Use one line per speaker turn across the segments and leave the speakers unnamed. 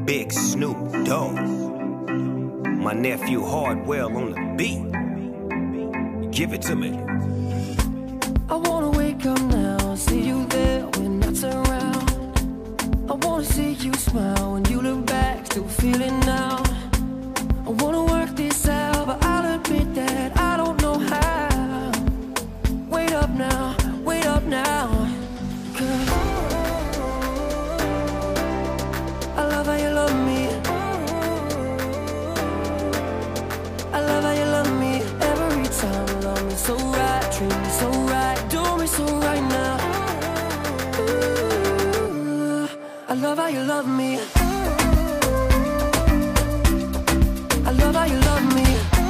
Big Snoop Dogg. My nephew Hardwell on the beat. Give it to me.
I wanna wake up now, see you there when I turn around. I wanna see you smile when you look back, still feeling now. I wanna work this out, but I'll admit that I don't know how. Wait up now, wait up now. 'Cause I love how you love me. I love how you love me. Every time you love me so right, treat me so right, do me so right now. Ooh, I love how you love me. I love how you love me.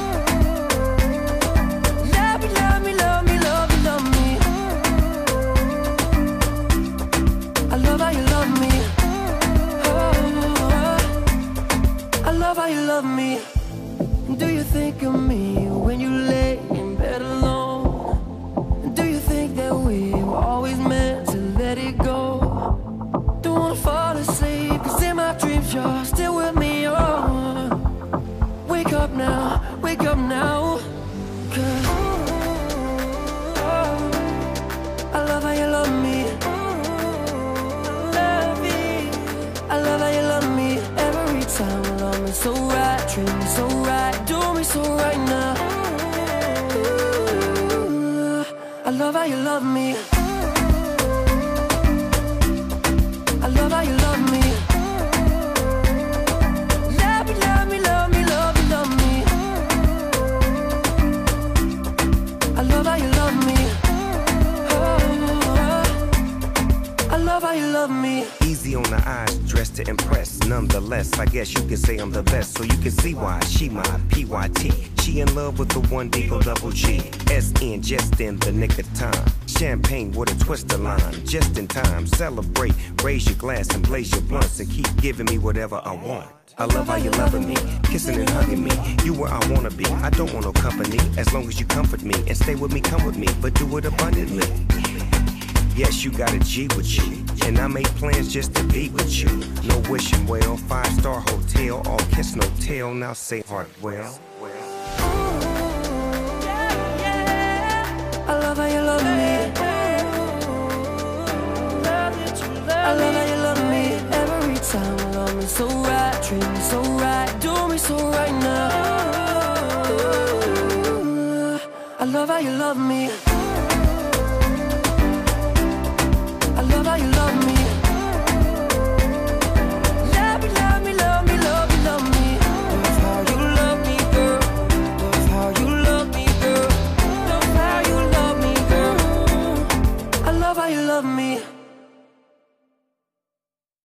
Love me, love me, love me, love me, love me. I love how you love me. Oh, I love how you love me. Do you think of me when you lay in bed alone? Do you think that we were always meant to let it go? Don't wanna fall asleep, 'cause in my dreams you're still with me, oh. Wake up now, wake up now. 'Cause oh, I love how you love me. Love me. I love how you love me. Every time you love me so right, treat me so right, do me so right now. Ooh, I love how you love me. I love how you love me. Love me, love me, love me, love me, love me. I love how you love me. Oh, I love how you love me.
Easy on the eyes, dressed to impress. Nonetheless, I guess you can say I'm the best. So you can see why she my PYT. She in love with the one Deagle double G. SN just in the nick of time. Champagne with a twist of lime. Just in time, celebrate. Raise your glass and blaze your blunts. And keep giving me whatever I want. I love how you loving me, kissing and hugging me. You where I wanna be, I don't want no company. As long as you comfort me and stay with me, come with me. But do it abundantly. Yes, you got a G with you, and I make plans just to be with you. No wishing well, 5-star hotel, all kiss no tell. Now say Hardwell.
I love how you love me. I love how you love me. Every time you love me so right, treat me so right, do me so right now. Ooh, I love how you love me. I love how you love me. Love me, love me, love me, love me, love me. Love how you love me, girl. Love how you love me, girl. Love how you love me, girl. I love how you love me.